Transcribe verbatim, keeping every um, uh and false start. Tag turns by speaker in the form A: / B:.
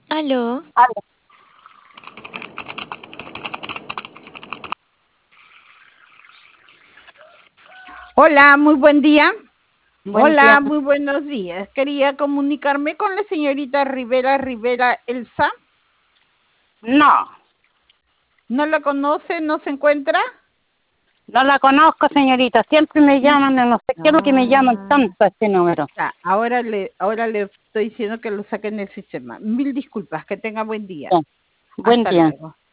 A: Aló,
B: Aló.
C: Hola, muy buen día.
B: Buen día.
C: Hola, muy buenos días. Quería comunicarme con la señorita Rivera Rivera Elsa.
B: No,
C: ¿No la conoce? ¿No se encuentra?
B: no la conozco, señorita. Siempre me llaman, no sé qué es lo que me llaman
C: Ah,
B: tanto a este número.
C: ya, ahora le, ahora le estoy diciendo que lo saquen del sistema. Mil disculpas, que tenga buen día.
B: Ya. Buen
C: Hasta
B: día.
C: luego.